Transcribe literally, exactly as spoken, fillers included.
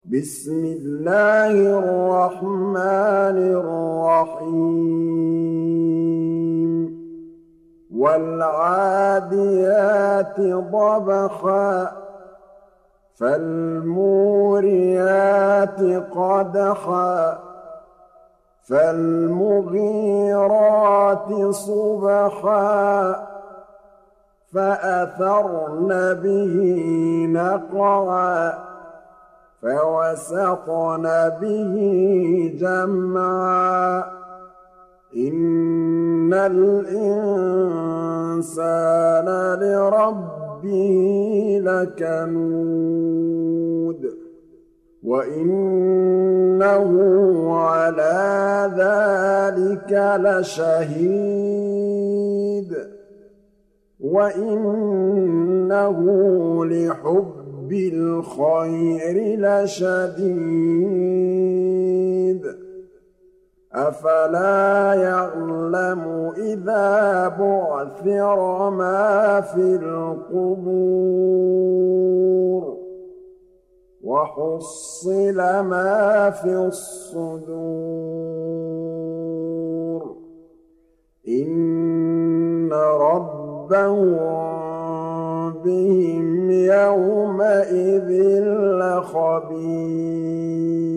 بسم الله الرحمن الرحيم والعاديات ضبحا فالموريات قدحا فالمغيرات صبحا فأثرن به نقعا فوسطن به جمعا إن الإنسان لربه لكنود وإنه على ذلك لشهيد وإنه لحب بالخير لشديد أفلا يعلم إذا بعثر ما في القبور وحصل ما في الصدور إن ربهم بهم يومئذ لخبير